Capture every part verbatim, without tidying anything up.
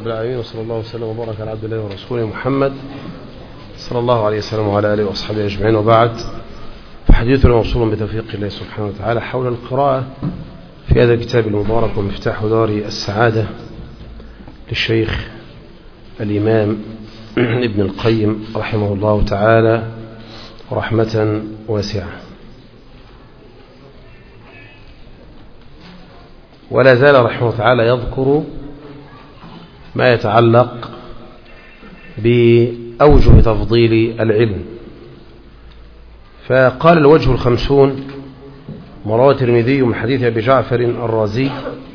رب العالمين، وصلى الله وسلم وبارك على عبد الله ورسوله محمد صلى الله عليه وسلم وعلى آله وأصحابه أجمعين، وبعد. فحديثنا موصول بتوفيق الله سبحانه وتعالى حول القراءة في هذا الكتاب المبارك ومفتاح دار السعادة للشيخ الإمام ابن القيم رحمه الله تعالى رحمة واسعة. ولا زال رحمه الله تعالى يذكر ما يتعلق بأوجه تفضيل العلم، فقال الوجه الخمسون: روى الترمذي من حديث أبي جعفر الرازي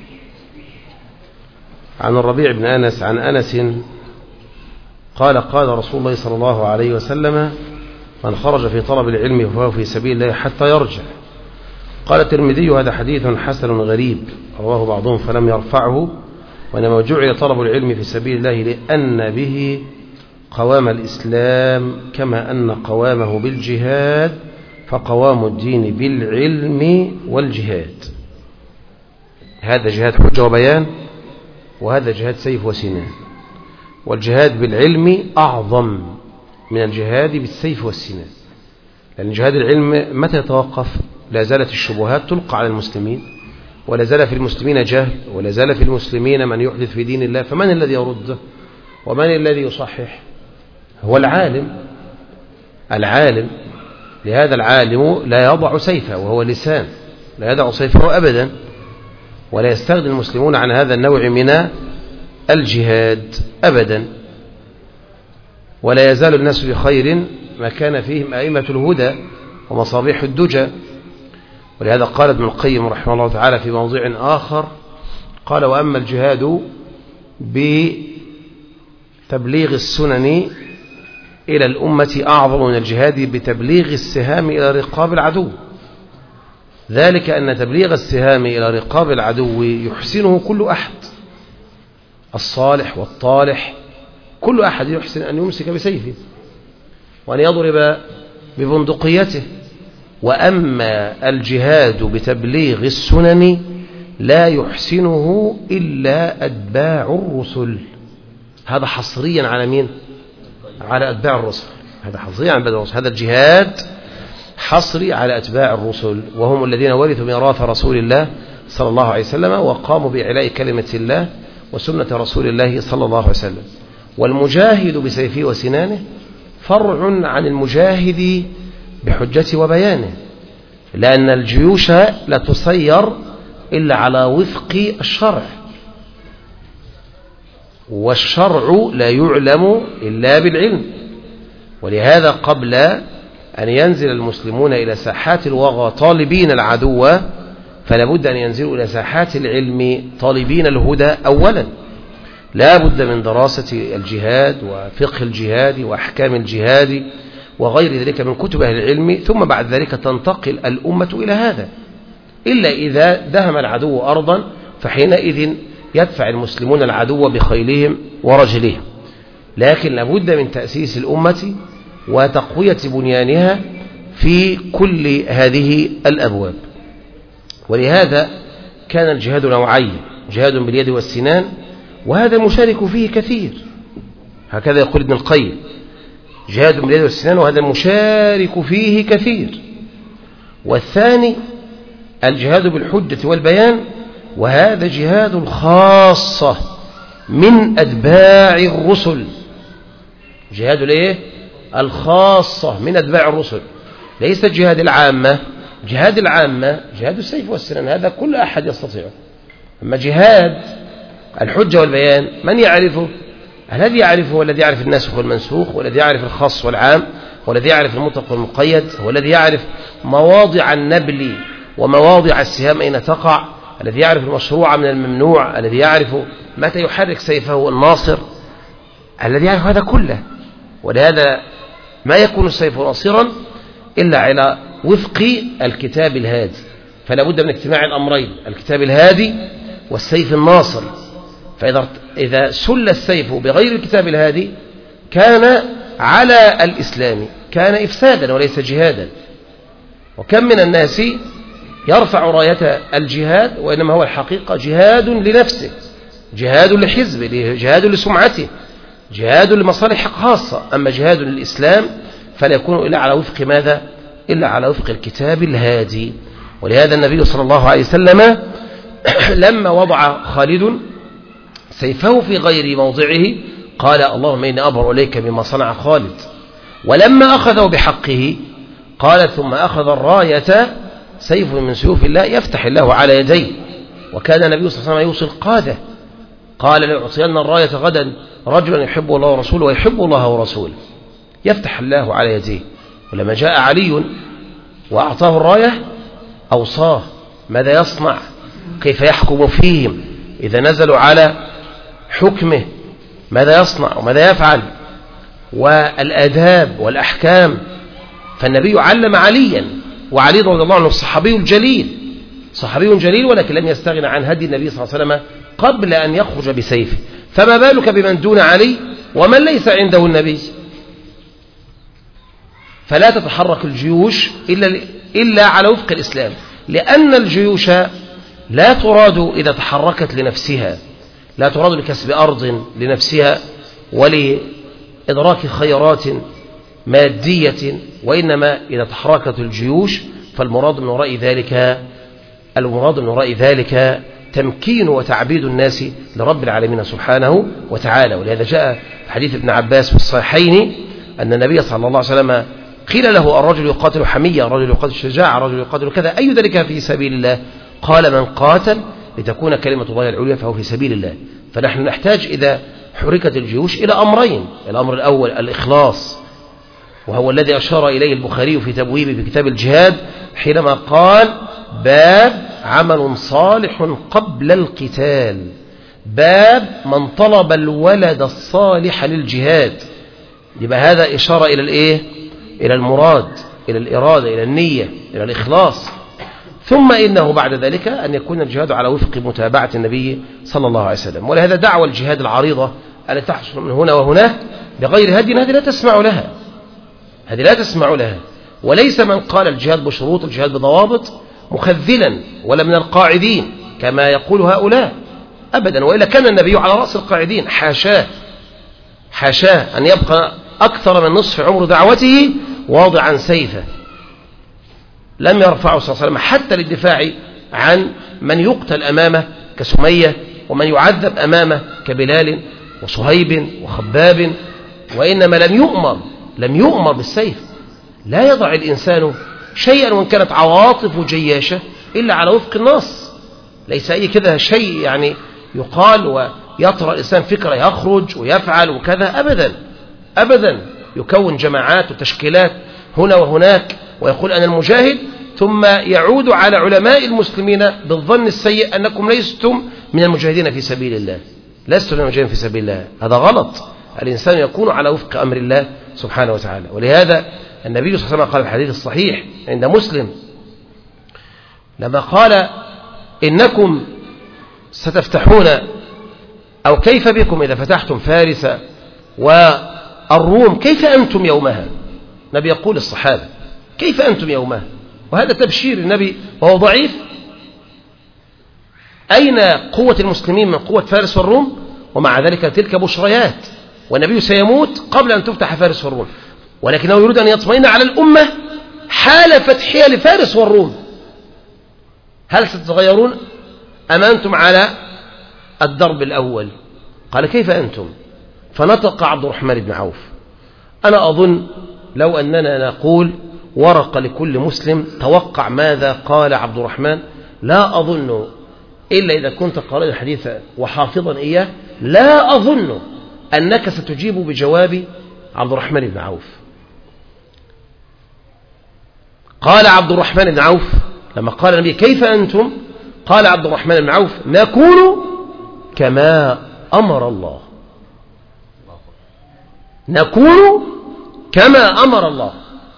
عن الربيع بن أنس عن أنس قال: قال رسول الله صلى الله عليه وسلم: من خرج في طلب العلم فهو في سبيل الله حتى يرجع. قال الترمذي: هذا حديث حسن غريب، رواه بعضهم فلم يرفعه، وإنما جعل طلب العلم في سبيل الله لأن به قوام الإسلام، كما أن قوامه بالجهاد فقوام الدين بالعلم والجهاد. هذا جهاد حجة وبيان، وهذا جهاد سيف وسنان. والجهاد بالعلم أعظم من الجهاد بالسيف والسنان، لأن جهاد العلم متى يتوقف؟ لا زالت الشبهات تلقى على المسلمين، ولا زال في المسلمين جهل، ولا زال في المسلمين من يحدث في دين الله، فمن الذي يرده ومن الذي يصحح؟ هو العالم. العالم لهذا العالم لا يضع سيفه، وهو لسان، لا يضع سيفه أبدا، ولا يستغني المسلمون عن هذا النوع من الجهاد أبدا. ولا يزال الناس بخير ما كان فيهم أئمة الهدى ومصابيح الدجى. ولهذا قال ابن القيم رحمه الله تعالى في موضع آخر، قال: وأما الجهاد بتبليغ السنن إلى الأمة أعظم من الجهاد بتبليغ السهام إلى رقاب العدو. ذلك أن تبليغ السهام إلى رقاب العدو يحسنه كل أحد، الصالح والطالح، كل أحد يحسن أن يمسك بسيفه وأن يضرب ببندقيته. وأما الجهاد بتبليغ السنن لا يحسنه إلا أتباع الرسل. هذا حصريا على مين؟ على أتباع الرسل. هذا حصريا على أتباع الرسل. هذا الجهاد حصري على أتباع الرسل، وهم الذين ورثوا ميراث رسول الله صلى الله عليه وسلم وقاموا بإعلاء كلمة الله وسنة رسول الله صلى الله عليه وسلم. والمجاهد بسيفه وسنانه فرع عن المجاهد بحجته وبيانه، لأن الجيوش لا تسير إلا على وفق الشرع، والشرع لا يعلم إلا بالعلم. ولهذا قبل أن ينزل المسلمون إلى ساحات الوغى طالبين العدو، فلا بد أن ينزلوا إلى ساحات العلم طالبين الهدى أولا. لا بد من دراسة الجهاد وفقه الجهاد وأحكام الجهاد وغير ذلك من كتب أهل العلم، ثم بعد ذلك تنتقل الأمة إلى هذا. إلا إذا دهم العدو أرضا، فحينئذ يدفع المسلمون العدو بخيلهم ورجلهم. لكن لابد من تأسيس الأمة وتقوية بنيانها في كل هذه الأبواب. ولهذا كان الجهاد نوعين: جهاد باليد والسنان، وهذا المشارك فيه كثير، هكذا يقول ابن القيم: جهاد باليد والسنان، وهذا المشارك فيه كثير. والثاني الجهاد بالحجة والبيان، وهذا جهاد الخاصة من أتباع الرسل. جهاد الايه؟ الخاصة من أتباع الرسل، ليس جهاد العامة. جهاد العامة جهاد السيف والسنان، هذا كل أحد يستطيعه. أما جهاد الحجة والبيان من يعرفه؟ الذي يعرفه هو الذي يعرف الناسخ والمنسوخ، والذي يعرف الخاص والعام، والذي يعرف المطلق والمقيد، هو الذي يعرف مواضع النبل ومواضع السهام أين تقع، الذي يعرف المشروع من الممنوع، الذي يعرف متى يحرك سيفه الناصر، الذي يعرف هذا كله. ولهذا ما يكون السيف ناصرا إلا على وفق الكتاب الهادي. فلا بد من اجتماع الأمرين: الكتاب الهادي والسيف الناصر. فإذا إذا سل السيف بغير الكتاب الهادي كان على الإسلام، كان إفسادا وليس جهادا. وكم من الناس يرفع راية الجهاد وإنما هو الحقيقة جهاد لنفسه، جهاد لحزبه، جهاد لسمعته، جهاد لمصالح خاصة. أما جهاد للإسلام فلا يكون إلا على وفق ماذا؟ إلا على وفق الكتاب الهادي. ولهذا النبي صلى الله عليه وسلم لما وضع خالد سيفه في غير موضعه قال اللهم إني أبرأ إليك بما صنع خالد. ولما أخذه بحقه قال ثم أخذ الراية سيف من سيوف الله يفتح الله على يديه. وكان النبي صلى الله عليه وسلم يوصي القادة قال لأعطين الراية غدا رجلا يحب الله ورسوله ويحب الله ورسوله يفتح الله على يديه. ولما جاء علي وأعطاه الراية أوصاه ماذا يصنع، كيف يحكم فيهم إذا نزلوا على حكمه، ماذا يصنع وماذا يفعل، والآداب والأحكام. فالنبي علم عليا، وعلي رضي الله عنه الصحابي الجليل، صحابي جليل، ولكن لم يستغن عن هدي النبي صلى الله عليه وسلم قبل أن يخرج بسيفه. فما بالك بمن دون علي ومن ليس عنده النبي؟ فلا تتحرك الجيوش إلا, إلا على وفق الإسلام، لأن الجيوش لا تراد إذا تحركت لنفسها، لا تراد لكسب أرض لنفسها ولإدراك خيرات مادية، وإنما إذا تحركت الجيوش فالمراد من وراء ذلك المراد من وراء ذلك تمكين وتعبيد الناس لرب العالمين سبحانه وتعالى. ولهذا جاء في حديث ابن عباس في الصحيحين أن النبي صلى الله عليه وسلم قيل له الرجل يقاتل حمية، الرجل يقاتل شجاعة، الرجل يقاتل كذا، أي ذلك في سبيل الله؟ قال من قاتل لتكون كلمة الله العليا فهو في سبيل الله. فنحن نحتاج إذا حركت الجيوش إلى أمرين: الأمر الأول الإخلاص، وهو الذي أشار إليه البخاري في تبويبه في كتاب الجهاد حينما قال باب عمل صالح قبل القتال، باب من طلب الولد الصالح للجهاد. يبقى هذا إشارة إلى الإيه؟ إلى المراد، إلى الإرادة، إلى النية، إلى الإخلاص. ثم إنه بعد ذلك أن يكون الجهاد على وفق متابعة النبي صلى الله عليه وسلم. ولهذا دعوة الجهاد العريضة التي تحصل من هنا وهناك بغير هدي هذه لا تسمع لها، هذه لا تسمع لها. وليس من قال الجهاد بشروط، الجهاد بضوابط، مخذلا ولا من القاعدين كما يقول هؤلاء أبدا. وإلا كان النبي على رأس القاعدين، حاشاه حاشاه أن يبقى أكثر من نصف عمر دعوته واضعا سيفه، لم يرفعه صلى الله عليه وسلم حتى للدفاع عن من يقتل أمامه كسمية، ومن يعذب أمامه كبلال وصهيب وخباب. وإنما لم يؤمر لم يؤمر بالسيف. لا يضع الإنسان شيئا وإن كانت عواطف جياشة إلا على وفق النص. ليس أي كذا شيء يعني يقال ويطرأ الإنسان فكرة يخرج ويفعل وكذا، أبدا أبدا. يكون جماعات وتشكيلات هنا وهناك ويقول أنا المجاهد، ثم يعود على علماء المسلمين بالظن السيء أنكم لستم من المجاهدين في سبيل الله، لستم من المجاهدين في سبيل الله. هذا غلط. الإنسان يكون على وفق أمر الله سبحانه وتعالى. ولهذا النبي صلى الله عليه وسلم قال في الحديث الصحيح عند مسلم لما قال إنكم ستفتحون أو كيف بكم إذا فتحتم فارس والروم كيف أنتم يومها؟ النبي يقول الصحابة كيف أنتم يومها؟ وهذا تبشير النبي وهو ضعيف. أين قوة المسلمين من قوة فارس والروم؟ ومع ذلك تلك بشريات، والنبي سيموت قبل أن تفتح فارس والروم، ولكنه يريد أن يطمئن على الأمة حال فتحها لفارس والروم. هل ستتغيرون أم أنتم على الدرب الأول؟ قال كيف أنتم؟ فنطق عبد الرحمن بن عوف: أنا أظن لو أننا نقول ورقة لكل مسلم توقع ماذا قال عبد الرحمن، لا أظن إلا إذا كنت قارئ الحديث وحافظا إياه لا أظن أنك ستجيب بجواب عبد الرحمن بن عوف. قال عبد الرحمن بن عوف لما قال النبي كيف أنتم؟ قال عبد الرحمن بن عوف: نكون كما أمر الله، نكون كما أمر الله.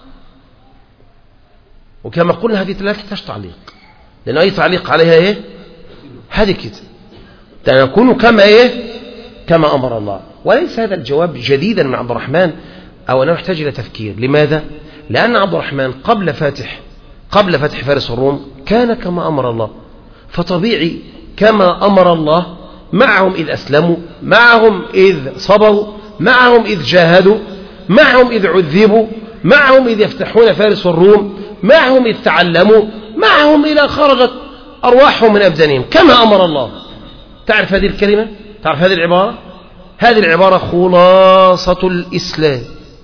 وكما قلنا هذه لا تحتاج تعليق، لأن أي تعليق عليها إيه؟ هذه كده نكون كما إيه؟ كما أمر الله. وليس هذا الجواب جديدا من عبد الرحمن أو أنه يحتاج إلى تفكير. لماذا؟ لأن عبد الرحمن قبل فاتح قبل فتح فارس والروم كان كما أمر الله، فطبيعي كما أمر الله معهم إذ أسلموا، معهم إذ صبروا، معهم إذ جاهدوا، معهم إذ عذبوا، معهم إذ يفتحون فارس والروم، معهم إذ تعلموا، معهم إلى خرجت أرواحهم من أبدانهم كما أمر الله. تعرف هذه الكلمة؟ تعرف هذه العبارة؟ هذه العبارة خلاصة الإسلام.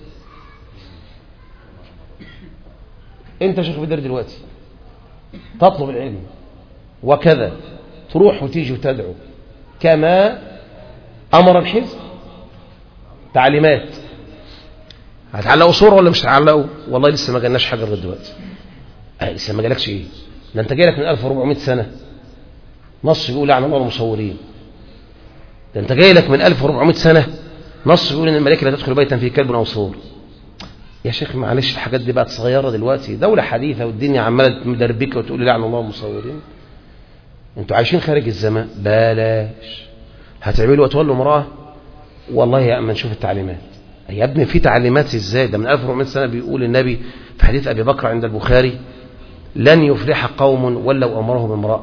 أنت شيخ بدر دلوقتي تطلب العلم وكذا، تروح وتيجي وتدعو كما أمر الحزب، تعليمات. هتعلقوا صورة ولا مش هتعلقوا؟ والله لسه ما جالناش حاجة لغاية دلوقتي. أه لسه ما جالكش إيه؟ ده أنت جايلك من ألف وأربعمائة سنة نص بيقول لعن الله المصورين. ده أنت جايلك من ألف وأربعمائة سنة نص بيقول إن الملائكة لا تدخل بيتا فيه كلب أو صور. يا شيخ معلش الحاجات دي بقت صغيرة دلوقتي، دولة حديثة والدنيا عمالة مدربكة وتقول لي لعن الله المصورين. أنتوا عايشين خارج الزمان. بلاش هتعملوا وتولوا امرأة، والله يا أما نشوف التعليمات. يا ابني في تعليمات ازاي؟ ده من ألف وأربعمائة سنة بيقول النبي في حديث أبي بكر عند البخاري: لن يفلح قوم ولو أمرهم امرأة.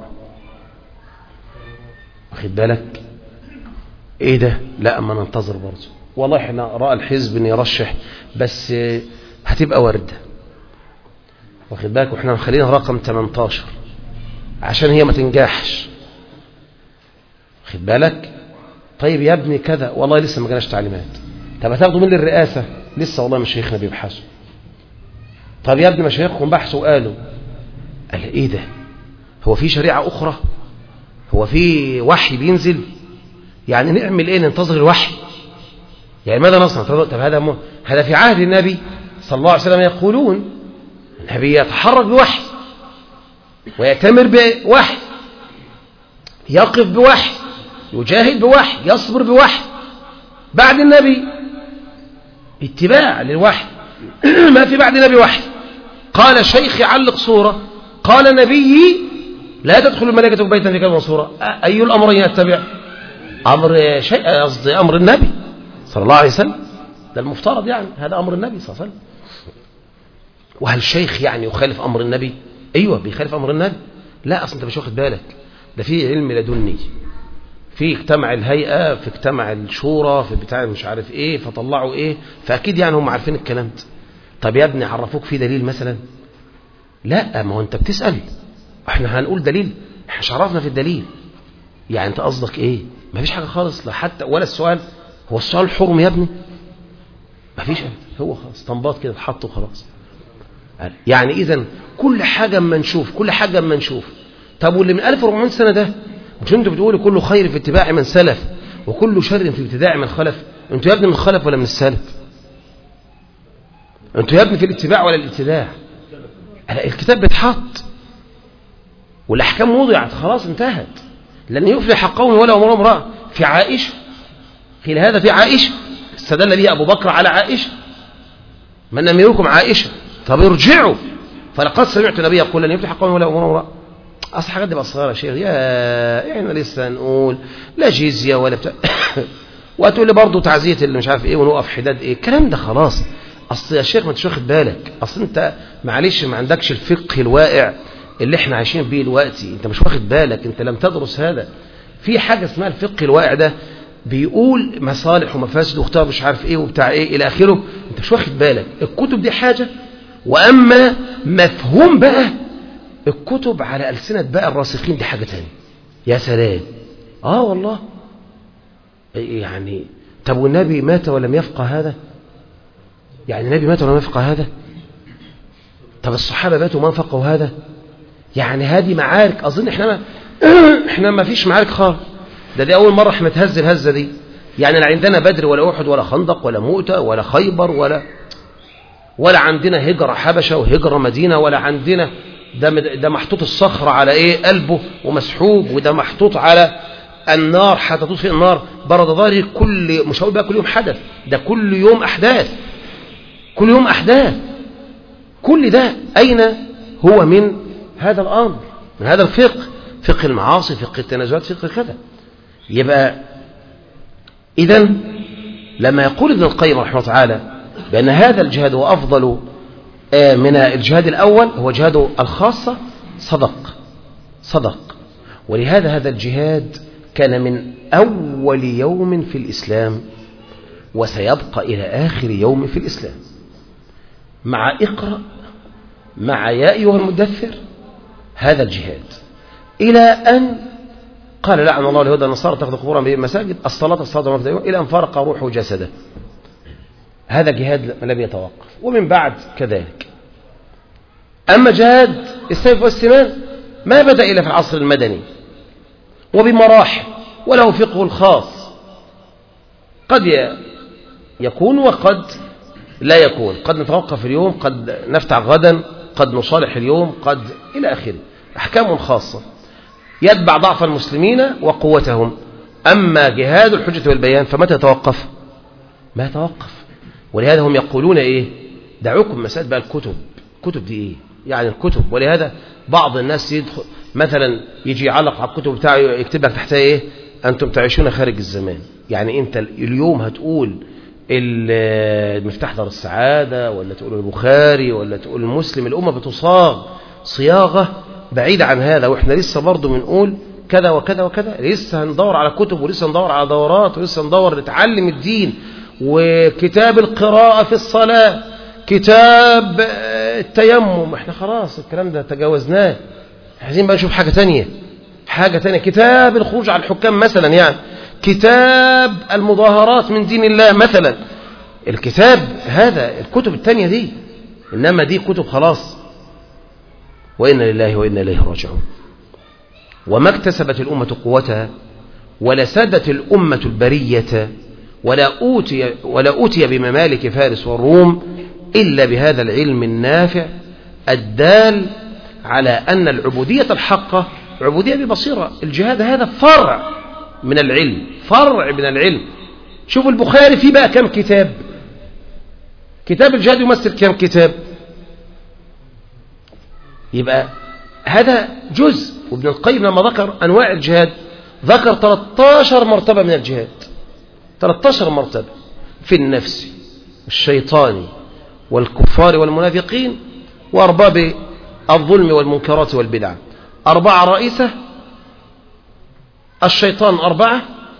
واخد بالك ايه ده؟ لا اما ننتظر برضه. والله احنا رأى الحزب ان يرشح بس هتبقى وردة. واخد بالك واحنا مخلينها رقم ثمانية عشر عشان هي ما تنجحش. واخد بالك؟ طيب يا ابني كذا، والله لسه ما جالناش تعليمات. طب هتاخدوا من الرئاسة؟ لسه والله مشايخنا بيبحثوا. طب يا ابني مشايخكم بحثوا وقالوا. قال ايه ده؟ هو في شريعة اخرى؟ هو في وحي بينزل؟ يعني نعمل ايه؟ ننتظر الوحي؟ يعني ماذا نصنع؟ طب هذا م... هذا في عهد النبي صلى الله عليه وسلم يقولون النبي يتحرك بوحي ويأتمر بوحي، يقف بوحي، يجاهد بوحي، يصبر بوحي. بعد النبي اتباع للوحي. ما في بعد النبي وحي. قال شيخ يعلق صورة، قال نبي لا تدخل الملائكة بيتا في كلمة صورة. أي الأمرين يتبع؟ أمر شيء قصدي أمر النبي صلى الله عليه وسلم، ده المفترض يعني هذا أمر النبي صلى الله عليه وسلم. وهل الشيخ يعني يخالف أمر النبي؟ أيوة بيخالف أمر النبي. لا أصلا أنت مش واخد بالك، ده في علم لدني، في اجتمع الهيئة، في اجتمع الشورى، في بتاع مش عارف ايه، فطلعوا ايه، فأكيد يعني هم عارفين الكلام ده. طب يا ابني عرفوك في دليل مثلا؟ لا، ما هو انت بتسأل، احنا هنقول دليل، احنا مش عرفنا في الدليل. يعني انت قصدك ايه؟ ما فيش حاجة خالص، لا حتى ولا السؤال. هو السؤال حرم يا ابني؟ ما فيش، هو خلاص تنباط كده اتحط وخلاص. يعني اذا كل حاجة اما نشوف، كل حاجة اما نشوف. طب واللي من ألف وأربعمائة سنة ده مش انتوا بتقولوا كل خير في اتباع من سلف وكل شر في ابتداع من خلف؟ انتوا يا ابني من الخلف ولا من السلف؟ انتوا يا ابني في الاتباع ولا الابتداع؟ الكتاب بيتحط والاحكام وضعت خلاص انتهت. لن يفلح قوم ولا امرهم امرأة. في عائشة قيل هذا في عائشة، استدل به ابو بكر على عائشة: من اميركم عائشة. طب ارجعوا فلقد سمعت النبي يقول لن يفلح قوم ولا امرهم امرأة. اصل حاجات دي بقى صغيره يا شيخ، يا احنا لسه نقول لا جزيه ولا بتاع وهتقول لي برضه تعزيه اللي مش عارف ايه ونوقف حداد ايه الكلام ده خلاص. اصل يا شيخ ما انتش واخد بالك، اصل انت معلش ما عندكش الفقه الواقع اللي احنا عايشين بيه دلوقتي، انت مش واخد بالك، انت لم تدرس هذا. في حاجه اسمها الفقه الواقع ده بيقول مصالح ومفاسد واختار مش عارف ايه وبتاع ايه الى اخره، انت مش واخد بالك. الكتب دي حاجه، واما مفهوم بقى الكتب على ألسنة بقى الراسخين دي حاجة تانية. يا سلام. آه والله يعني. طب والنبي مات ولم يفقه هذا؟ يعني النبي مات ولم يفقه هذا؟ طب الصحابة ماتوا وما فقهوا هذا؟ يعني هذه معارك أظن إحنا ما إحنا ما فيش معارك خالص. ده دي أول مرة إحنا نتهز الهزة دي. يعني لا عندنا بدر ولا أحد ولا خندق ولا مؤتة ولا خيبر ولا ولا عندنا هجرة حبشة وهجرة مدينة، ولا عندنا ده ده محطوط الصخرة على ايه قلبه ومسحوب، وده محطوط على النار حتى تطفئ النار برد ظهره. كل مش هقول بقى كل يوم حدث، ده كل يوم احداث، كل يوم احداث. كل ده اين هو من هذا الامر، من هذا الفقه، فقه المعاصي، فقه التنازلات، فقه كذا. يبقى اذا لما يقول ابن القيم رحمه الله تعالى بان هذا الجهاد هو افضل من الجهاد الأول، هو جهاد الخاصة، صدق صدق. ولهذا هذا الجهاد كان من أول يوم في الإسلام وسيبقى إلى آخر يوم في الإسلام، مع اقرأ، مع يا أيها المدثر، هذا الجهاد، إلى أن قال لعن الله اليهود والنصارى تاخذ قبورا بالمساجد، الصلاة الصلاة وما إلى أن فرق روحه جسده. هذا جهاد لم يتوقف، ومن بعد كذلك. أما جهاد السيف والسنان ما بدأ إلا في العصر المدني وبمراحل، وله فقه الخاص، قد يكون وقد لا يكون، قد نتوقف اليوم، قد نفتح غدا، قد نصالح اليوم، قد إلى آخره، أحكام خاصة يتبع ضعف المسلمين وقوتهم. أما جهاد الحجة والبيان فمتى يتوقف؟ ما يتوقف. ولهذا هم يقولون إيه؟ دعوكم مسألة بقى الكتب، كتب دي إيه؟ يعني الكتب. ولهذا بعض الناس يدخل مثلا يجي يعلق على الكتب بتاعه يكتب لك تحتها إيه؟ أنتم تعيشون خارج الزمان. يعني أنت اليوم هتقول المفتاح دار السعادة، ولا تقول البخاري، ولا تقول المسلم، الأمة بتصاغ صياغة بعيدة عن هذا، وإحنا لسه برضو بنقول كذا وكذا وكذا، لسه هندور على كتب، ولسه ندور على دورات، ولسه ندور نتعلم الدين، وكتاب القراءة في الصلاة، كتاب التيمم، احنا خلاص الكلام ده تجاوزناه، عايزين بقى نشوف حاجة تانية، حاجة تانية، كتاب الخروج على الحكام مثلا، يعني كتاب المظاهرات من دين الله مثلا، الكتاب هذا، الكتب التانية دي، إنما دي كتب خلاص. وإنا لله وإنا إليه راجعون. وما اكتسبت الأمة قوتها، ولا سادت الأمة البرية، ولا أوتي, ولا أوتي بممالك فارس والروم إلا بهذا العلم النافع الدال على أن العبودية الحقة عبودية ببصيرة. الجهاد هذا فرع من العلم، فرع من العلم. شوفوا البخاري فيه بقى كم كتاب، كتاب الجهاد يمثل كم كتاب، يبقى هذا جزء. وابن القيم لما ذكر أنواع الجهاد ذكر ثلاثة عشر مرتبة من الجهاد، ثلاثة عشر مرتبة في النفس والشيطاني والكفار والمنافقين وأرباب الظلم والمنكرات والبدع. أربعة رئيسة، الشيطان أربعة،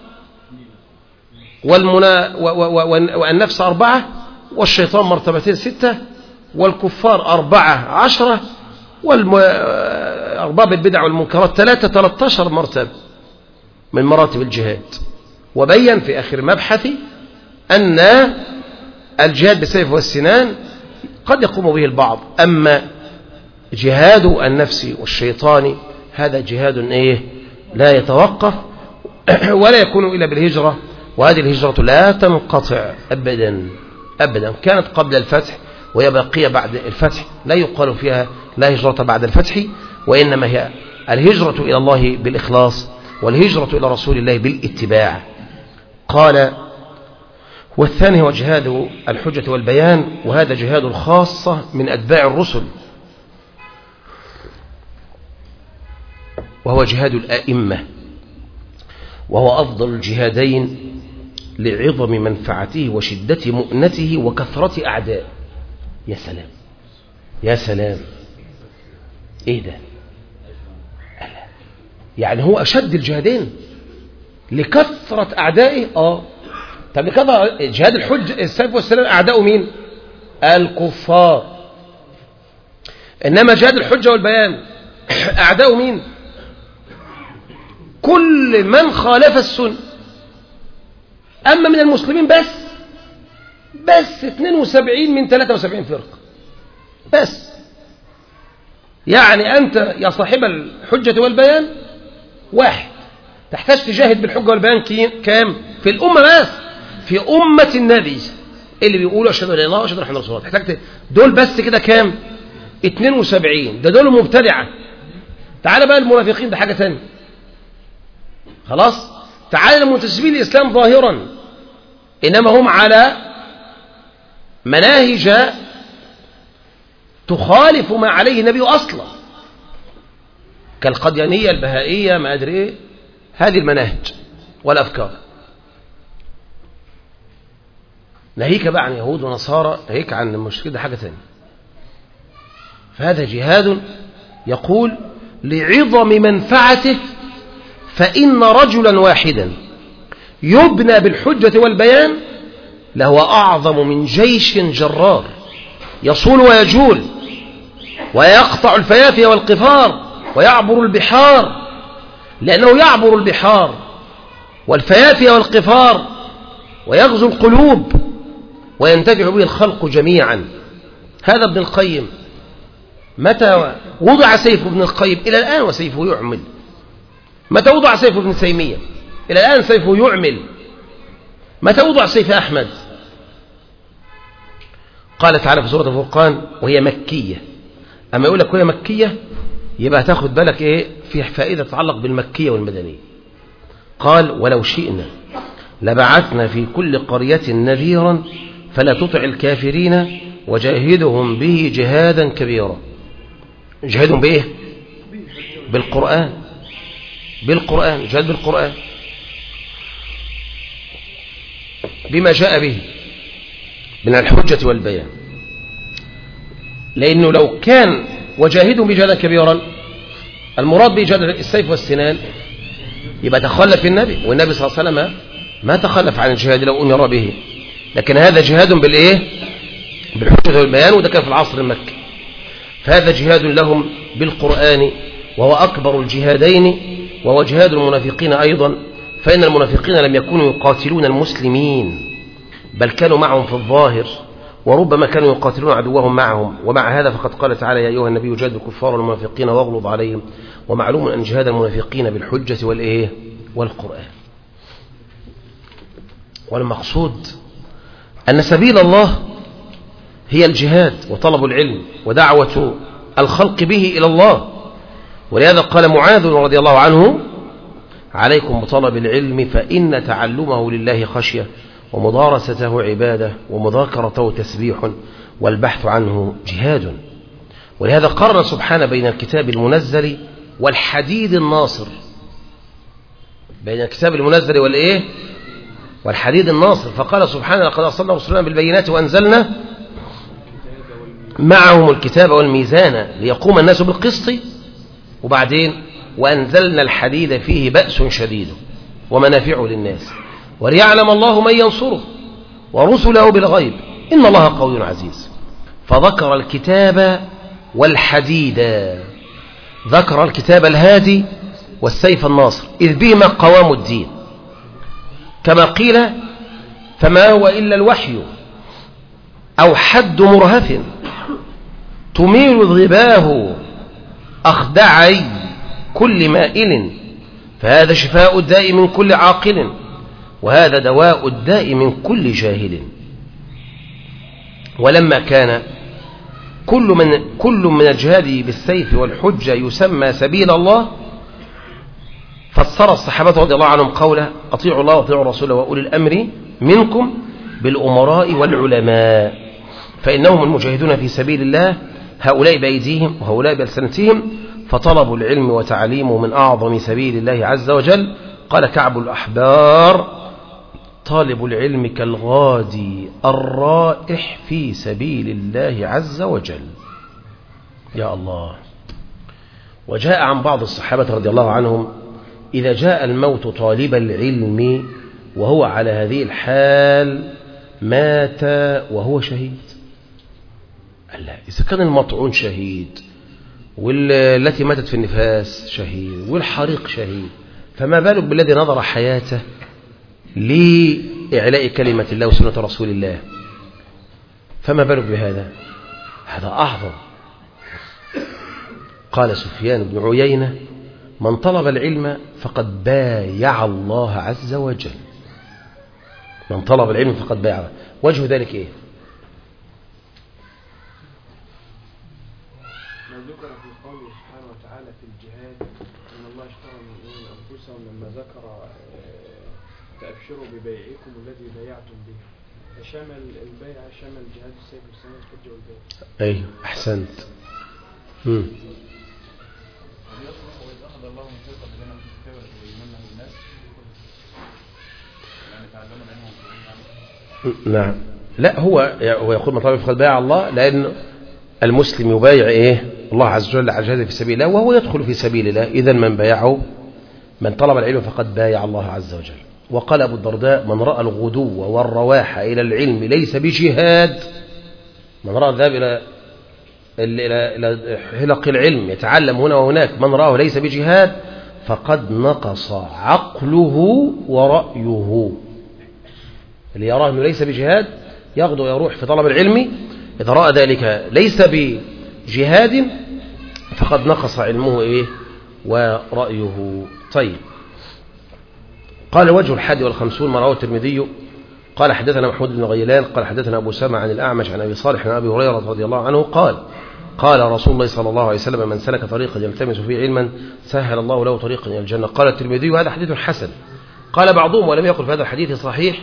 والمنا والنفس أربعة، والشيطان مرتبتين ستة، والكفار أربعة عشرة، والأرباب البدع والمنكرات ثلاثة، ثلاثة عشر مرتبة من مراتب الجهاد. وبين في آخر مبحثي أن الجهاد بالسيف والسنان قد يقوم به البعض، أما جهاد النفس والشيطان هذا جهاد إيه؟ لا يتوقف ولا يكون إلا بالهجرة، وهذه الهجرة لا تنقطع أبدا أبدا. كانت قبل الفتح وهي باقية بعد الفتح، لا يقال فيها لا هجرة بعد الفتح، وإنما هي الهجرة إلى الله بالإخلاص، والهجرة إلى رسول الله بالاتباع. قال: والثاني هو جهاد الحجة والبيان، وهذا جهاد الخاصة من أتباع الرسل، وهو جهاد الأئمة، وهو أفضل الجهادين لعظم منفعته وشدة مؤنته وكثرة أعداء. يا سلام يا سلام، إيه ده؟ يعني هو أشد الجهادين لكثرة أعدائه. آه طب لكذا جهاد الحج السيف والسلام أعداؤه مين؟ الكفار. إنما جهاد الحجة والبيان أعداؤه مين؟ كل من خالف السنة. أما من المسلمين بس بس اثنين وسبعين من ثلاثة وسبعين فرقة بس. يعني أنت يا صاحب الحجة والبيان واحد، تحتاج تجاهد بالحجة والبيان كام؟ في الأمة بس، في أمة النبي اللي بيقولوا أشهد أن لا إله إلا الله وأشهد أن محمدا رسول الله، تحتاج دول بس كده كام؟ اثنين وسبعين. ده دول مبتدعة. تعال بقى المنافقين، ده حاجة ثانية خلاص. تعال المنتسبين للإسلام ظاهرا، إنما هم على مناهج تخالف ما عليه النبي أصلا، كالقديانية البهائية ما أدري إيه، هذه المناهج والأفكار. ناهيك بقى عن يهود ونصارى، ناهيك عن المشركين، ده حاجة ثانية. فهذا جهاد يقول لعظم منفعته فإن رجلا واحدا يبنى بالحجة والبيان لهو أعظم من جيش جرار يصول ويجول ويقطع الفيافي والقفار ويعبر البحار، لأنه يعبر البحار والفيافي والقفار ويغزو القلوب وينتفع به الخلق جميعا. هذا ابن القيم متى وضع سيف ابن القيم؟ إلى الآن وسيفه يعمل. متى وضع سيف ابن تيمية؟ إلى الآن سيفه يعمل. متى وضع سيف أحمد؟ قال تعالى في سورة الفرقان وهي مكية. أما يقول لك وهي مكية يبقى تاخد بالك إيه في فائدة تتعلق بالمكية والمدنية. قال ولو شئنا لبعثنا في كل قرية نذيرا فلا تطع الكافرين وجاهدهم به جهادا كبيرا. جهادهم بإيه؟ بالقرآن. بالقرآن، جهاد بالقرآن بما جاء به من الحجة والبيان. لأنه لو كان وجاهدهم بجهادا كبيرا المراد بجهاد السيف والسنان يبقى تخلف النبي، والنبي صلى الله عليه وسلم ما تخلف عن الجهاد لو أمر به. لكن هذا جهاد بالإيه؟ بالحجة والبيان، وده كان في العصر المكي. فهذا جهاد لهم بالقرآن وهو أكبر الجهادين، وهو جهاد المنافقين أيضا، فإن المنافقين لم يكونوا يقاتلون المسلمين بل كانوا معهم في الظاهر، وربما كانوا يقاتلون عدوهم معهم. ومع هذا فقد قال تعالى يا أيها النبي جاهد الكفار والمنافقين واغلظ عليهم. ومعلوم أن جهاد المنافقين بالحجة والإيه؟ والقرآن. والمقصود أن سبيل الله هي الجهاد وطلب العلم ودعوة الخلق به إلى الله. ولهذا قال معاذ رضي الله عنه عليكم بطلب العلم فإن تعلمه لله خشية ومدارسته عبادة ومذاكرته تسبيح والبحث عنه جهاد. ولهذا قرر سبحانه بين الكتاب المنزل والحديد الناصر، بين الكتاب المنزل والإيه؟ والحديد الناصر. فقال سبحانه لقد أرسلنا رسلنا بالبينات وأنزلنا معهم الكتاب والميزان ليقوم الناس بالقسط، وبعدين وأنزلنا الحديد فيه بأس شديد ومنافع للناس وليعلم الله من ينصره ورسله بالغيب إن الله قوي عزيز. فذكر الكتاب والحديد، ذكر الكتاب الهادي والسيف الناصر إذ بهما قوام الدين، كما قيل فما هو إلا الوحي أو حد مرهف تميل ظباه أخدعي كل مائل، فهذا شفاء الداء من كل عاقل وهذا دواء الداء من كل جاهل. ولما كان كل من, كل من الجهاد بالسيف والحجة يسمى سبيل الله فسر الصحابة رضي الله عنهم قوله أطيعوا الله وأطيعوا الرسول وأولي الأمر منكم بالأمراء والعلماء، فإنهم المجاهدون في سبيل الله هؤلاء بأيديهم وهؤلاء بألسنتهم، فطلبوا العلم وتعليمه من أعظم سبيل الله عز وجل. قال كعب الأحبار طالب العلم كالغادي الرائح في سبيل الله عز وجل. يا الله. وجاء عن بعض الصحابة رضي الله عنهم إذا جاء الموت طالب العلم وهو على هذه الحال مات وهو شهيد. لا، إذا كان المطعون شهيد والتي ماتت في النفاس شهيد والحريق شهيد، فما بالك بالذي نظر حياته لإعلاء كلمة الله وسنة رسول الله؟ فما بالك بهذا؟ هذا أعظم. قال سفيان بن عيينة من طلب العلم فقد بايع الله عز وجل. من طلب العلم فقد بايع. وجه ذلك إيه؟ ما ذكر في قوله سبحانه وتعالى في الجهاد إن الله اشترى من المؤمنين أنفسهم لما ذكر تأبشروا ببيعكم الذي بايعتم به، فشمل البيع شمل جهاد السيف والسنة والحجة والبيع. أيوه أحسنت. امم نعم. لا، هو هو يقول مطالب فقد بايع الله، لأن المسلم يبايع إيه؟ الله عز وجل على الجهاد في سبيل الله وهو يدخل في سبيل الله. إذا من بايعه من طلب العلم فقد بايع الله عز وجل. وقال أبو الدرداء: من رأى الغدو والرواح إلى العلم ليس بجهاد، من رأى الذهاب إلى إلى حلق العلم يتعلم هنا وهناك، من رآه ليس بجهاد فقد نقص عقله ورأيه. اللي يراه أنه ليس بجهاد يغدو يروح في طلب العلم، إذا رأى ذلك ليس بجهاد فقد نقص علمه إيه ورأيه. طيب، قال الوجه الحادي والخمسون ما رواه الترمذي قال حدثنا محمود بن غيلان قال حدثنا أبو سامع عن الأعمش عن أبي صالح عن أبي هريرة رضي الله عنه قال قال رسول الله صلى الله عليه وسلم: من سلك طريقا يلتمس فيه علما سهل الله له طريقا إلى الجنة. قال الترمذي: هذا حديث حسن. قال بعضهم ولم يقل في هذا الحديث صحيح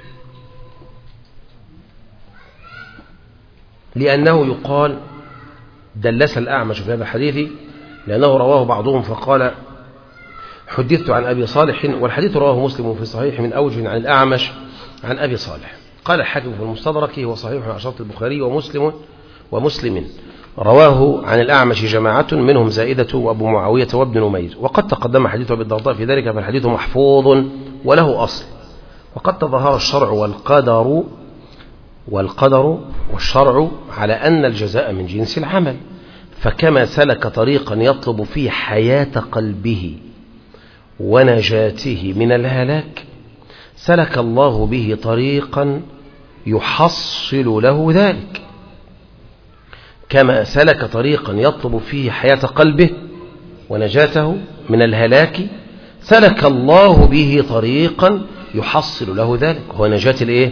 لأنه يقال دلس الأعمش في هذا الحديث، لأنه رواه بعضهم فقال حدثت عن أبي صالح، والحديث رواه مسلم في صحيح من أوجه عن الأعمش عن أبي صالح. قال الحاكم في المستدرك: هو صحيح على شرط البخاري ومسلم ومسلم، رواه عن الأعمش جماعة منهم زائدة وأبو معاوية وابن نمير. وقد تقدم حديث أبي الدرداء في ذلك، فالحديث محفوظ وله أصل. وقد تظاهر الشرع والقدر والقدر والشرع على أن الجزاء من جنس العمل، فكما سلك طريقا يطلب فيه حياة قلبه ونجاته من الهلاك سلك الله به طريقا يحصل له ذلك. كما سلك طريقا يطلب فيه حياة قلبه ونجاته من الهلاك سلك الله به طريقا يحصل له ذلك، هو نجاة الايه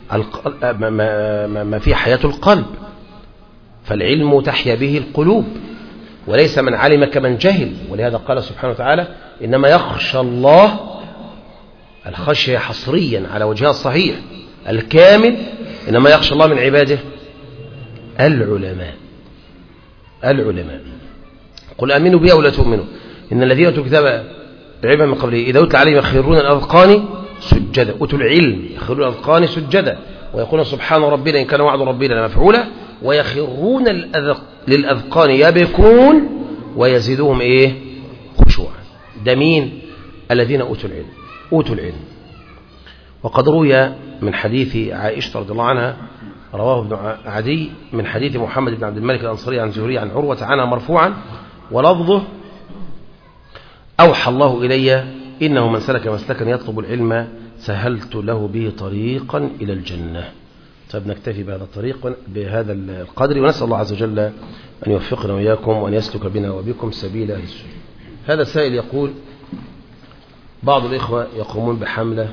ما في حياة القلب. فالعلم تحيا به القلوب وليس من علم كمن جهل. ولهذا قال سبحانه وتعالى: إنما يخشى الله، الخشية حصريا على وجهها الصحيح الكامل، إنما يخشى الله من عباده العلماء. العلماء قل آمنوا بي ولا تؤمنوا إن الذين أوتوا الكتاب بعلم من قبله إذا يتلى عليهم يخرون الأذقان سجدا. أوتوا العلم يخرون الأذقان سجدا ويقولون سبحان ربنا إن كان وعد ربنا لمفعولا، ويخرون للأذقان يبكون ويزيدهم إيه خشوعا. ده مين؟ الذين أوتوا العلم. أوتوا العلم. وقد روي من حديث عائشة رضي الله عنها، رواه ابن عدي من حديث محمد بن عبد الملك الأنصاري عن زهري عن عروة عنها مرفوعا، ولفظه: أوحى الله إلي إنه من سلك مسلكا يطلب العلم سهلت له به طريقا إلى الجنة. طيب، نكتفي بهذا الطريق بهذا القدر، ونسأل الله عز وجل أن يوفقنا وإياكم وأن يسلك بنا وبكم سبيل أهل السنة. هذا السائل يقول: بعض الإخوة يقومون بحملة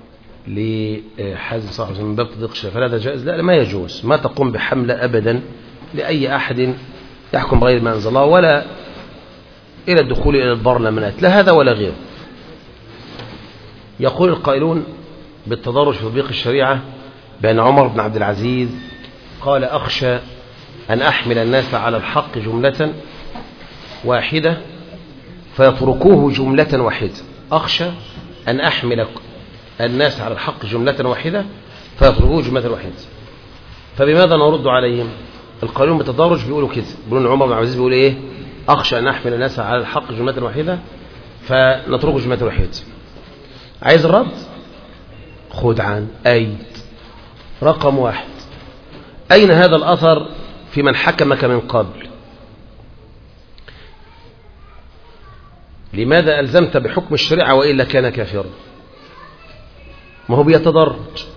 لحزم صاحب من باب تضييق الشفاء، فهذا جائز؟ لا، ما يجوز. ما تقوم بحملة أبدا لأي أحد يحكم بغير ما أنزل الله، ولا إلى الدخول إلى البرلمانات، لا هذا ولا غيره. يقول القائلون بالتدرج في تطبيق الشريعة بأن عمر بن عبد العزيز قال: أخشى أن أحمل الناس على الحق جملة واحدة فيتركوه جملة واحدة. أخشى أن أحمل الناس على الحق جملة واحدة فيتركوه جملة واحدة. فبماذا نرد عليهم؟ القائلون بالتدرج بيقولوا كده، بيقولون عمر بن عبد العزيز بيقول إيه؟ أخشى أن أحمل الناس على الحق جملة واحدة فنتركه جملة واحدة. عايز الرد؟ خد عن أيد. رقم واحد: أين هذا الأثر في من حكمك من قبل؟ لماذا ألزمت بحكم الشريعة وإلا كان كافرا؟ ما هو بيتدرج.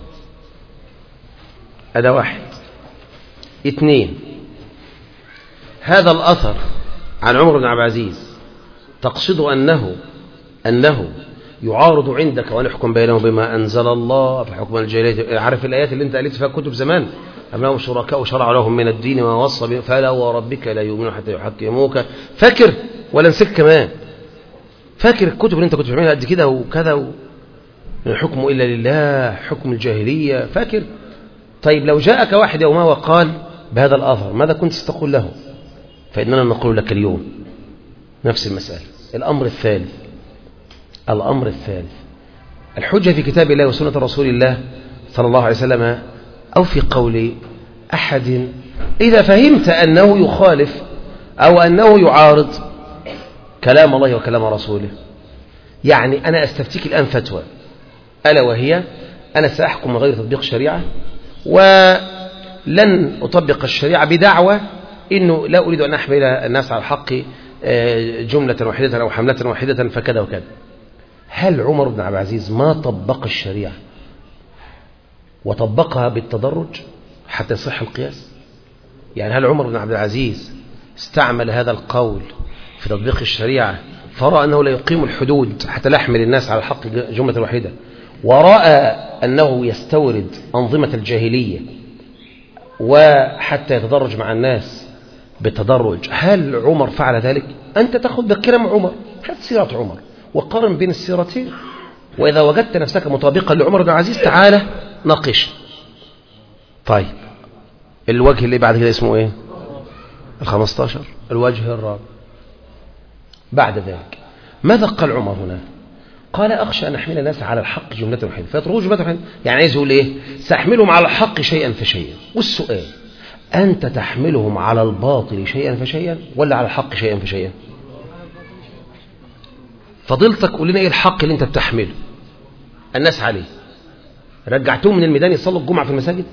هذا واحد. اثنين: هذا الأثر عن عمر بن عبد العزيز تقصد أنه أنه يعارض عندك ونحكم بينهم بما أنزل الله فحكم الجاهلية؟ عارف الآيات اللي أنت قلت فيها كتب زمان؟ أم لهم شركاء شرع لهم من الدين ما وصى به فلا وربك لا يؤمنون حتى يحكموك. فاكر ولا نسيت كمان؟ فاكر الكتب اللي أنت كنت بتعملها قد كده وكذا و... الحكم إلا لله، حكم الجاهلية، فاكر؟ طيب، لو جاءك واحد يوما وقال بهذا الأثر ماذا كنت ستقول له؟ فإننا نقول لك اليوم نفس المسألة. الأمر الثالث الأمر الثالث الحجة في كتاب الله وسنة رسول الله صلى الله عليه وسلم أو في قول أحد إذا فهمت أنه يخالف أو أنه يعارض كلام الله وكلام رسوله، يعني أنا أستفتيك الآن فتوى، ألا وهي أنا سأحكم من غير تطبيق الشريعة، ولن أطبق الشريعة بدعوة إنه لا أريد أن أحمل الناس على الحق جملة واحدة أو حملة واحدة فكذا وكذا. هل عمر بن عبد العزيز ما طبق الشريعة وطبقها بالتدرج حتى يصح القياس؟ يعني هل عمر بن عبد العزيز استعمل هذا القول في تطبيق الشريعة فرأى أنه لا يقيم الحدود حتى لا يحمل الناس على الحق جملة واحدة، ورأى أنه يستورد أنظمة الجاهلية وحتى يتدرج مع الناس بالتدرج؟ هل عمر فعل ذلك؟ أنت تأخذ بكلام عمر، هات سيرة عمر وقارن بين السيرتين، وإذا وجدت نفسك مطابقا لعمر بن العزيز تعالى ناقش. طيب الوجه اللي بعد كده اسمه ايه؟ الخمستاشر. الوجه الرابع بعد ذلك ماذا قال عمر هنا؟ قال أخشى أن أحمل الناس على الحق جملة واحدة فيتركوا جملة واحدة. يعني عايز يقول إيه؟ سأحملهم على الحق شيئا فشيئا. والسؤال، أنت تحملهم على الباطل شيئا فشيئا ولا على الحق شيئا فشيئا؟ فضلتك قول لنا إيه الحق اللي أنت بتحمله الناس عليه؟ رجعتهم من الميدان يصلوا الجمعة في المساجد؟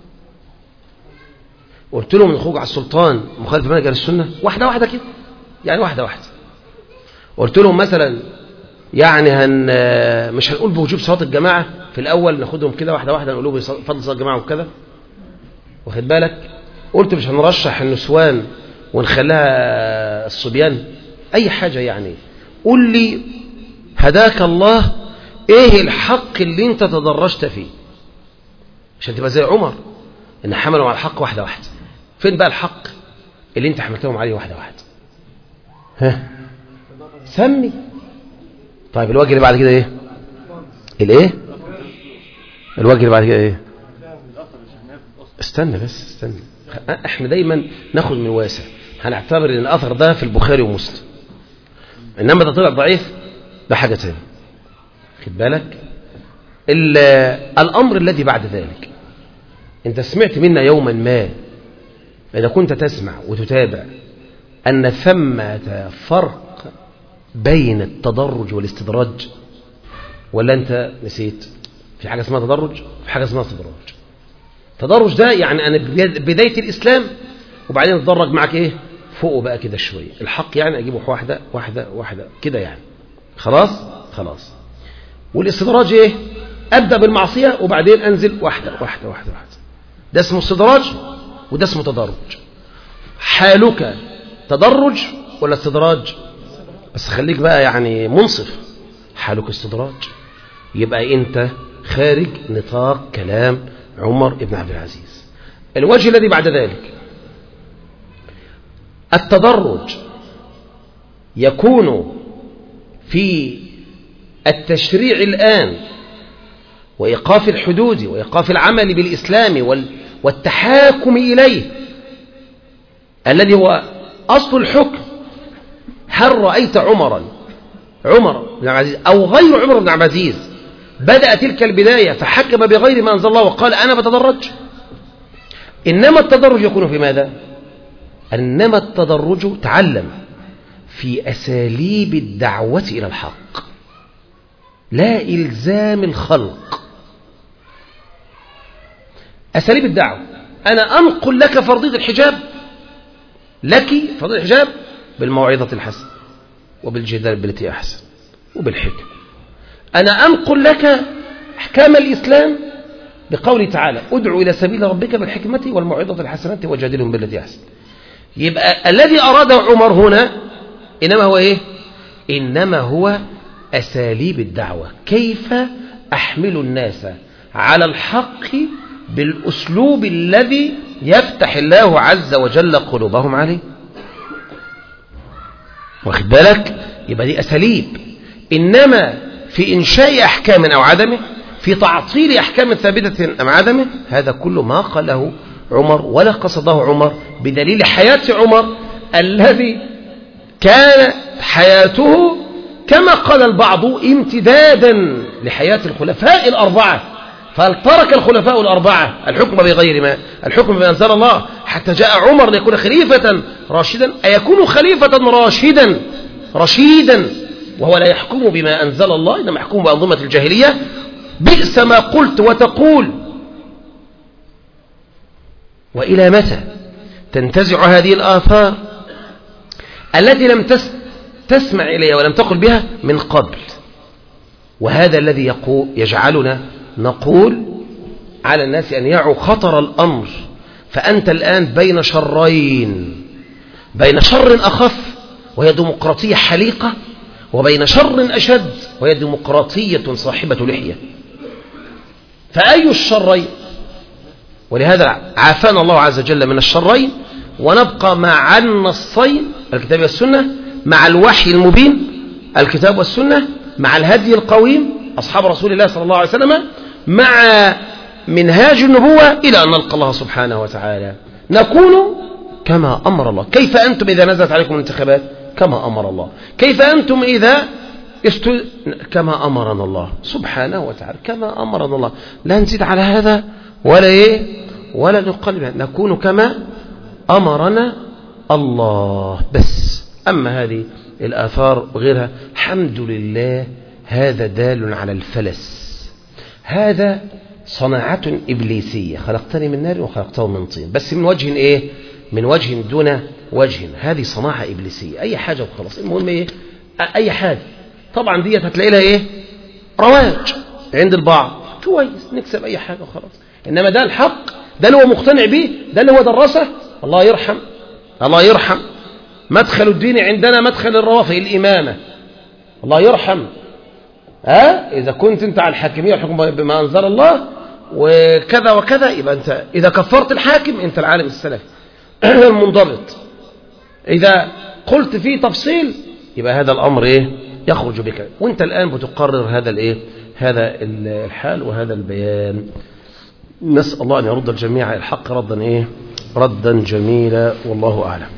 قلت لهم الخروج على السلطان مخالف منهج السنة؟ واحدة واحدة كده، يعني واحدة واحدة. قلت لهم مثلا يعني هن مش هنقول بوجوب صلاة الجماعة في الأول، ناخدهم كده واحدة واحدة نقول لهم فضل صلاة الجماعة وكذا، واخد بالك؟ قلت مش هنرشح النسوان ونخليها الصبيان، أي حاجة. يعني قول لي هداك الله إيه الحق اللي أنت تدرجت فيه عشان تبقى زي عمر إن حملوا على الحق واحدة واحدة. فين بقى الحق اللي أنت حملتهم عليه واحدة واحدة؟ ها سمي. طيب الوجه اللي بعد كده ايه؟ الايه؟ الوجه اللي بعد كده ايه؟ استنى بس استنى، احنا دايما ناخد من واسع، هنعتبر ان الاثر ده في البخاري ومسلم، انما ده طلع ضعيف ده حاجه ثانيه. خد بالك الامر الذي بعد ذلك، انت سمعت منا يوما ما اذا كنت تسمع وتتابع ان ثمة فرق بين التدرج والاستدراج، ولا انت نسيت؟ في حاجه اسمها تدرج، في حاجه اسمها استدراج. تدرج ده يعني انا بدايه الاسلام وبعدين اتدرج معك ايه فوقه بقى كده شويه، الحق يعني اجيبه واحده واحده واحده كده يعني، خلاص خلاص. والاستدراج ايه؟ ابدا بالمعصيه وبعدين انزل واحده واحده واحده واحده. ده اسمه استدراج وده اسمه تدرج. حالك تدرج ولا استدراج؟ بس خليك بقى يعني منصف، حالك استدراج، يبقى انت خارج نطاق كلام عمر بن عبد العزيز. الوجه الذي بعد ذلك، التدرج يكون في التشريع الآن وإيقاف الحدود وإيقاف العمل بالإسلام والتحاكم إليه الذي هو أصل الحكم. هل رأيت عمرا عمر بن عبد العزيز أو غير عمر بن عبد العزيز بدأ تلك البداية فحكم بغير ما أنزل الله وقال أنا بتدرج؟ إنما التدرج يكون في ماذا؟ إنما التدرج تعلم في أساليب الدعوة إلى الحق، لا إلزام الخلق. أساليب الدعوة، أنا أنقل لك فرضية الحجاب، لك فرضية الحجاب بالموعظة الحسنة وبالجدال بالتي أحسن وبالحكمة. أنا أنقل لك أحكام الإسلام بقوله تعالى ادعو إلى سبيل ربك بالحكمة والموعظة الحسنة وجادلهم بالتي أحسن. يبقى الذي أراد عمر هنا إنما هو إيه؟ إنما هو أساليب الدعوة، كيف أحمل الناس على الحق بالأسلوب الذي يفتح الله عز وجل قلوبهم عليه. واخد بالك؟ يبقى دي أساليب. إنما في إنشاء أحكام أو عدمه، في تعطيل أحكام ثابتة أم عدمه، هذا كله ما قاله عمر ولا قصده عمر، بدليل حياة عمر الذي كان حياته كما قال البعض امتدادا لحياة الخلفاء الأربعة. فهل ترك الخلفاء الأربعة الحكم بغير ما الحكم بما أنزل الله حتى جاء عمر ليكون خليفة راشدا؟ أيكون خليفة راشدا رشيدا وهو لا يحكم بما أنزل الله إنما يحكم بأنظمة الجاهلية. بئس ما قلت وتقول. وإلى متى تنتزع هذه الآثار التي لم تسمع إليها ولم تقل بها من قبل؟ وهذا الذي يقول يجعلنا نقول على الناس أن يعوا خطر الأمر. فأنت الآن بين شرين، بين شر أخف وهي ديمقراطية حليقة، وبين شر أشد وهي ديمقراطية صاحبة لحية. فأي الشرين؟ ولهذا عافانا الله عز وجل من الشرين، ونبقى مع النصين الكتاب والسنة، مع الوحي المبين الكتاب والسنة، مع الهدي القويم أصحاب رسول الله صلى الله عليه وسلم، مع منهاج النبوة إلى أن نلقى الله سبحانه وتعالى. نكون كما أمر الله. كيف أنتم إذا نزلت عليكم الانتخابات؟ كما أمر الله. كيف أنتم إذا است... كما أمرنا الله سبحانه وتعالى، كما أمرنا الله. لا نزيد على هذا ولا إيه ولا نقلب، نكون كما أمرنا الله بس. أما هذه الآثار وغيرها الحمد لله هذا دال على الفلس. هذا صناعة إبليسية، خلقتني من نار وخلقته من طين، بس من وجه إيه؟ من وجه دون وجه. هذه صناعة إبليسية، أي حاجة وخلاص. المهم إيه؟ أي حاجة. طبعا ديت هتلاقي لها إيه؟ رواج عند البعض، كويس نكسب أي حاجة وخلاص. إنما ده الحق، ده اللي هو مقتنع به، ده اللي هو درسه. الله يرحم الله يرحم مدخل الدين عندنا مدخل الروافض الإمامة. الله يرحم. ها إذا كنت أنت على الحاكمية والحكم بما أنزل الله وكذا وكذا، يبقى أنت إذا كفرت الحاكم أنت العالم السلفي المنضبط. إذا قلت فيه تفصيل يبقى هذا الأمر إيه؟ يخرج بك. وأنت الآن بتقرر هذا الإيه؟ هذا الحال وهذا البيان. نسأل الله أن يرد الجميع الحق ردا إيه؟ ردا جميلا، والله أعلم.